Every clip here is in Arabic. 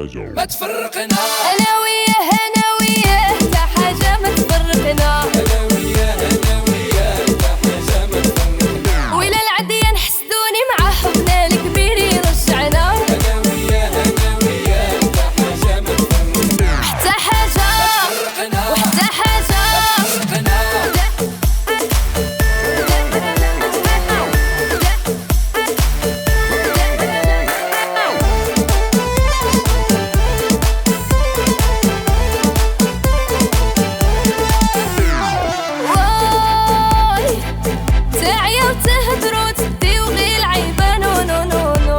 حاجة ما تفرقنا، أنا وياه أنا وياه تا حاجة ما تفرقنا، أنا وياه أنا وياه تا حاجة ما تفرقنا، وإلا العديان حسدوني مع حبنا الكبير يرجعنا، أنا وياه أنا وياه تا حاجة ما تفرقنا، حتى حاجة وحتى حاجة تفرقنا. تهدرو تديو غير العيبة نو نو نو نو،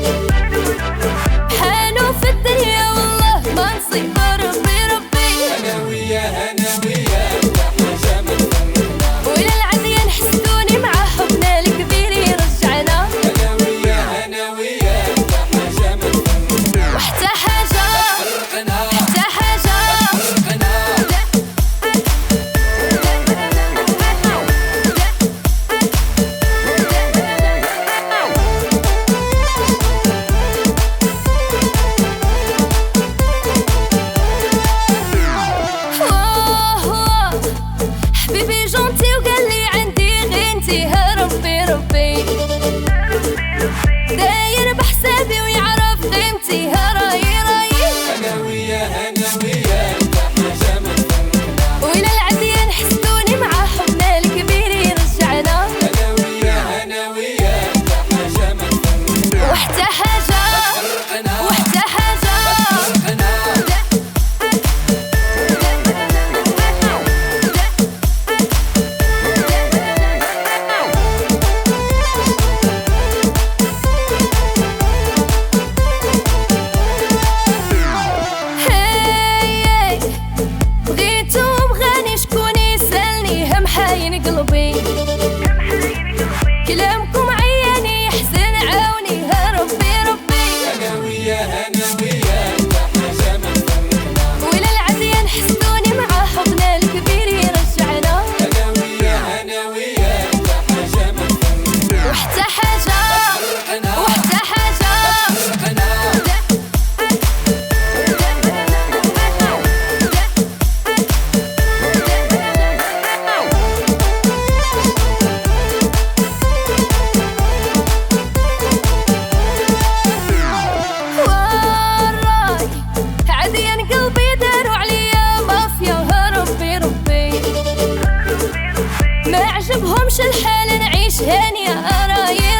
حانو في الدنيا والله ما نصيب ربي ربي، أنا وياه أنا وياه تا حاجة ما تفرقنا، وإلا العديان حسدوني مع حبنا الكبير يرجعنا، أنا وياه أنا وياه تا حاجة ما تفرقنا، وحتى حاجة تفرقنا، حتى حاجة تفرقنا. حبيبي جونتي وقال لي عندي غير انتي يا ربي ربي، داير بحسابي ويعرف قيمتي يا رايي رايي، أنا وياه أنا وياه تا حاجة ما تفرقنا، وإلا العديان حسدوني مع حبنا الكبير يرجعنا، أنا وياه أنا وياه تا حاجة ما تفرقنا، وحتى حاجة تفرقنا، وحتى حاجة تفرقنا. هاي بغيتو وبغاني شكون يسالني هم حاين قلبي، كلامكم عياني يحزن عاوني يا ربي ربي، أنا وياه أنا وياه تا حاجة ما تفرقنا، وإلا العديان حسدوني مع حبنا الكبير يرجعنا، أنا وياه أنا وياه تا حاجة ما تفرقنا، وحتى حاجة تفرقنا، وحتى حاجة تفرقنا. وراي عديان قلبي داروا عليا مافيا يا ربي ربي، ما عجبهمش الحال نعيش هانية رايي